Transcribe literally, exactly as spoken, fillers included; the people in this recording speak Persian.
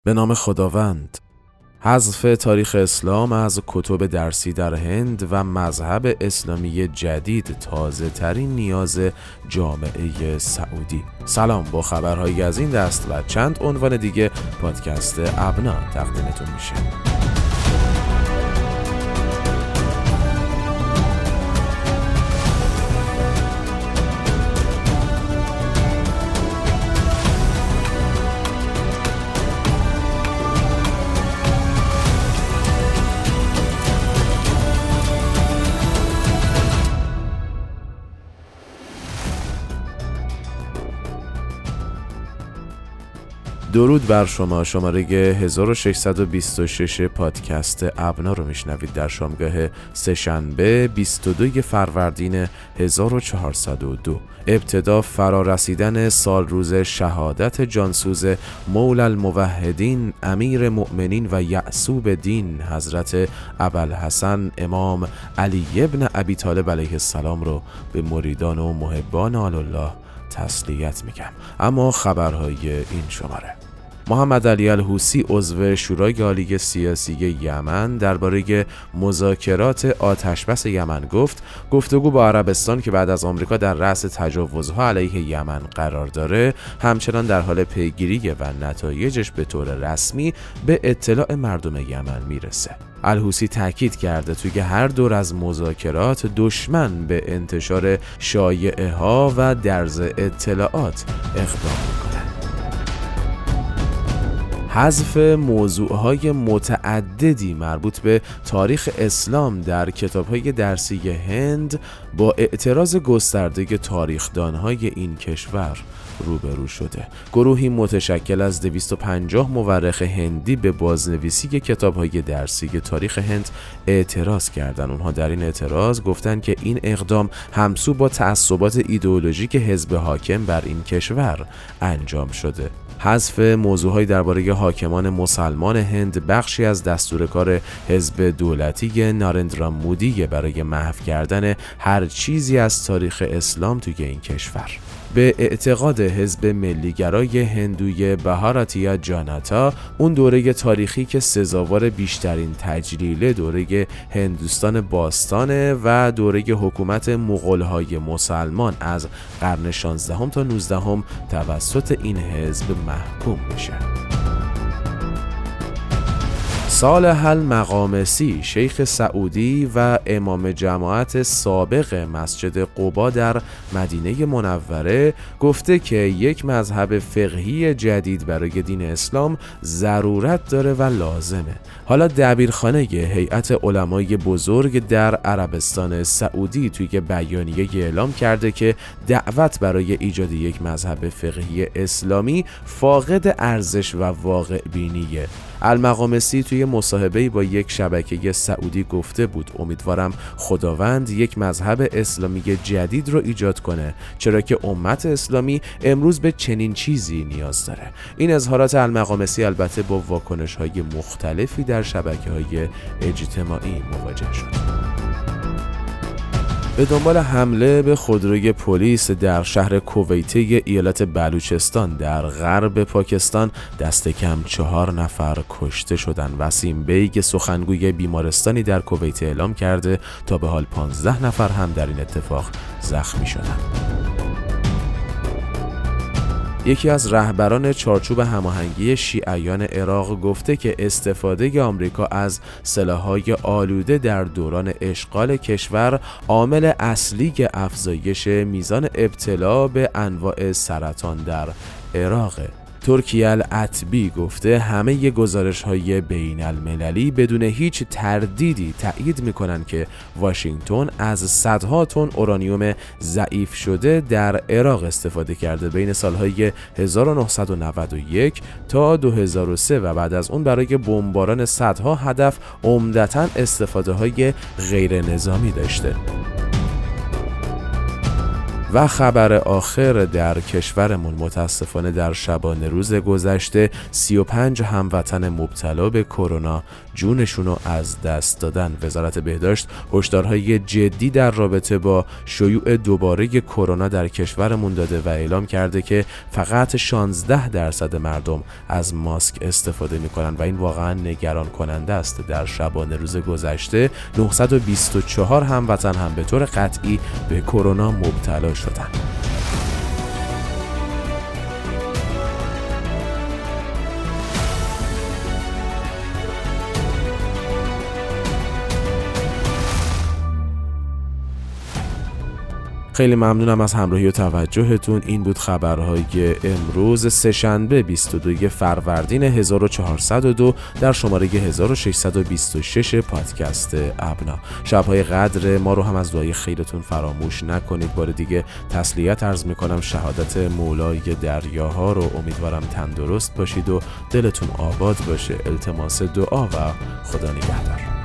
به نام خداوند. حذف تاریخ اسلام از کتب درسی در هند و مذهب اسلامی جدید تازه ترین نیاز جامعه سعودی. سلام، با خبرهایی از این دست و چند عنوان دیگه پادکست ابنا تقدیمتون میشه. درود بر شما. شماره هزار و ششصد و بیست و شش پادکست ابنا رو میشنوید در شامگاه سه‌شنبه بیست و دوم فروردین هزار و چهارصد و دو. ابتدا فرارسیدن سال روز شهادت جانسوز مولی الموحدین امیر مؤمنین و یعصوب دین حضرت ابوالحسن امام علی ابن ابی طالب علیه السلام رو به مریدان و محبان آل‌الله تسلیت میگم. اما خبرهای این شماره: محمد علی الحوثی عضو شورای عالی سیاسی یمن درباره مذاکرات آتشبس یمن گفت گفتگو با عربستان که بعد از آمریکا در رأس تجاوزها علیه یمن قرار داره همچنان در حال پیگیری و نتایجش به طور رسمی به اطلاع مردم یمن میرسه. الحوثی تاکید کرده توی هر دور از مذاکرات دشمن به انتشار شایعه ها و درز اطلاعات اقدام میکنه. حذف موضوعهای متعددی مربوط به تاریخ اسلام در کتاب‌های درسی هند با اعتراض گسترده تاریخ‌دان‌های این کشور روبرو شده. گروهی متشکل از دویست و پنجاه مورخ هندی به بازنویسی کتاب‌های درسی تاریخ هند اعتراض کردند. اونها در این اعتراض گفتن که این اقدام همسو با تعصبات ایدئولوژیک حزب حاکم بر این کشور انجام شده. حذف موضوعهای درباره حاکمان مسلمان هند بخشی از دستور کار حزب دولتی نارندرا مودی برای محو کردن هر چیزی از تاریخ اسلام توی این کشور. به اعتقاد حزب ملیگرای هندوی بهاراتیا جاناتا، اون دوره تاریخی که سزاوار بیشترین تجلیل دوره هندوستان باستانه و دوره حکومت مغول‌های مسلمان از قرن شانزدهم تا نوزدهم توسط این حزب محکوم میشه. صالح المقامسی، شیخ سعودی و امام جماعت سابق مسجد قبا در مدینه منوره، گفته که یک مذهب فقهی جدید برای دین اسلام ضرورت داره و لازمه. حالا دبیرخانه هیئت علمای بزرگ در عربستان سعودی توی بیانیه اعلام کرده که دعوت برای ایجاد یک مذهب فقهی اسلامی فاقد ارزش و واقع بینیه. المقامسی توی مصاحبه‌ای با یک شبکه سعودی گفته بود امیدوارم خداوند یک مذهب اسلامی جدید رو ایجاد کنه، چرا که امت اسلامی امروز به چنین چیزی نیاز داره. این اظهارات المقامسی البته با واکنش‌های مختلفی در شبکه‌های اجتماعی مواجه شد. به دنبال حمله به خودروی پلیس در شهر کویته ایالت بلوچستان در غرب پاکستان دست کم چهار نفر کشته شدند. وسیم بیگ، سخنگوی بیمارستانی در کویته اعلام کرده تا به حال پانزده نفر هم در این اتفاق زخمی شدند. یکی از رهبران چارچوب هماهنگی شیعیان عراق گفته که استفاده آمریکا از سلاح‌های آلوده در دوران اشغال کشور عامل اصلی افزایش میزان ابتلا به انواع سرطان در عراقه. ترکیه العتبی گفته همه گزارش‌های بین المللی بدون هیچ تردیدی تأیید می‌کنند که واشنگتن از صدها تن اورانیوم ضعیف شده در عراق استفاده کرده بین سال‌های هزار و نهصد و نود و یک تا دو هزار و سه و بعد از اون برای بمباران صدها هدف عمدتاً استفاده‌های غیر نظامی داشته. و خبر آخر در کشورمون، متاسفانه در شبانه روز گذشته سی و پنج هموطن مبتلا به کرونا جونشون رو از دست دادن. وزارت بهداشت هشدارهای جدی در رابطه با شیوع دوباره کرونا در کشورمون داده و اعلام کرده که فقط شانزده درصد مردم از ماسک استفاده میکنن و این واقعا نگران کننده است. در شبانه روز گذشته نهصد و بیست و چهار هموطن هم به طور قطعی به کرونا مبتلا شدن. خیلی ممنونم از همراهی و توجهتون. این بود خبرهای امروز سه‌شنبه بیست و دوم فروردین هزار و چهارصد و دو در شماره هزار و ششصد و بیست و شش پادکست ابنا. شب‌های قدر ما رو هم از دعای خیرتون فراموش نکنید. بار دیگه تسلیت عرض میکنم، شهادت مولای دریاها رو امیدوارم تندرست باشید و دلتون آباد باشه. التماس دعا و خدا نگهدار.